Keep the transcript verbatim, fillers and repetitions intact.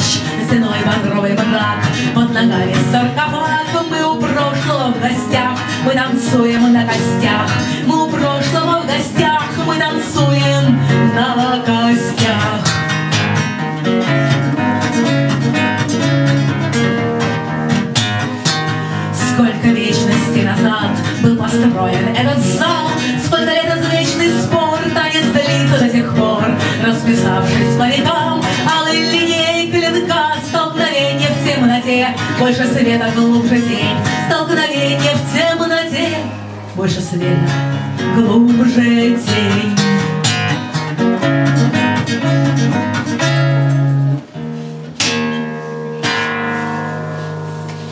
плащ, стеной багровый мрак, под ногами саркофаг. Мы у прошлого в гостях, мы танцуем на костях. Мы у прошлого в гостях, мы танцуем на костях. Сколько вечности назад был построен этот зал, сколько лет извечный спор, танец длится до сих пор, расписавшись по векам алой линией клинка. Столкновение в темноте, больше света, глубже тень. Столкновение в темноте, больше света, глубже тень.